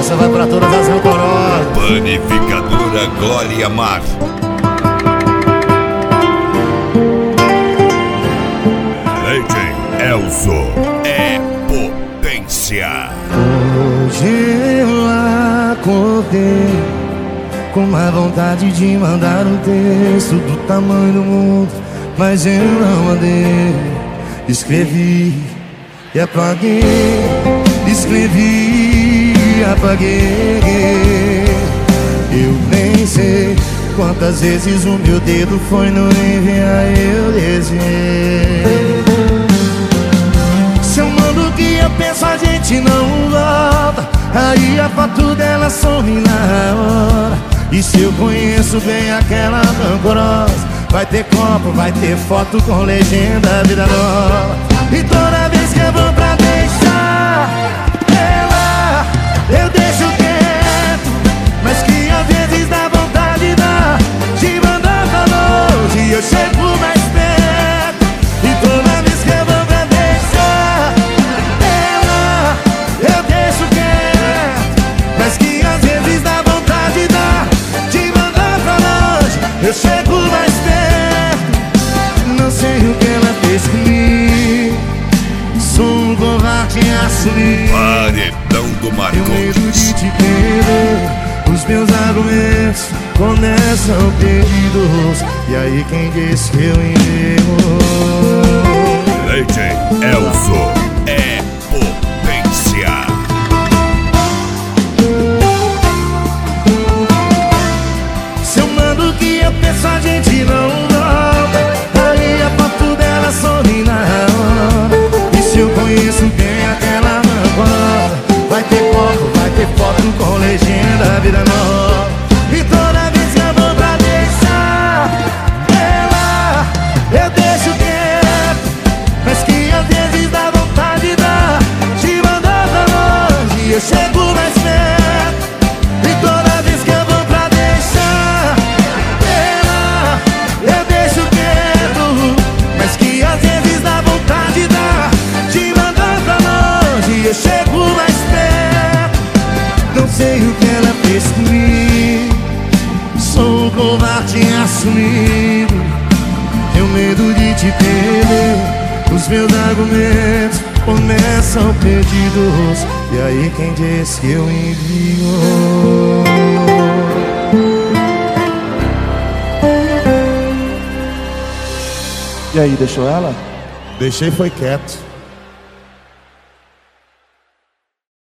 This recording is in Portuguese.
Essa vai pra todas as rancorosas. Panificadora Glória Mar. Leite Elzo é potência. Hoje eu acordei com uma vontade de mandar um texto do tamanho do mundo, mas eu não mandei. Escrevi e apaguei, escrevi e apaguei. Eu nem sei quantas vezes o meu dedo foi no enviar, eu desenhei. Se eu mando o que eu penso, a gente não volta. Aí a foto dela some na hora. E se eu conheço bem aquela rancorosa, vai ter copo, vai ter foto com legenda vida nova. E toda vez que eu vou pra deixar ela, eu deixo quieto, mas que às vezes dá vontade de mandar pra longe e eu chego mais perto. E toda vez que eu vou pra deixar ela, eu deixo quieto, mas que às vezes dá vontade de mandar pra longe, eu chego mais perto. Não sei o que ela fez comigo, sou um covarde assumido. Paredão do Tenho medo de Marcondes. te perder, os meus argumentos começam perdidos. E aí quem disse que eu enterro? Leite Elzo é potência. Se eu mando o que eu penso, a gente não volta. Aí a foto dela some na hora. E se eu conheço bem aquela rancorosa, vai ter copo, vai ter foto com legenda vida nova. E toda vez que eu vou pra deixar ela, eu deixo quieto, mas que às vezes dá vontade de mandar pra longe, eu chego mais perto. E toda vez que eu vou pra deixar ela, eu deixo quieto, mas que às vezes dá vontade de mandar pra longe, eu chego mais perto. Não sei o que ela fez comigo, sou um covarde assumido. Tenho medo de te perder, os meus argumentos começam perdidos. E aí quem diz que eu envio? E aí, deixou ela? Deixei, foi quieto.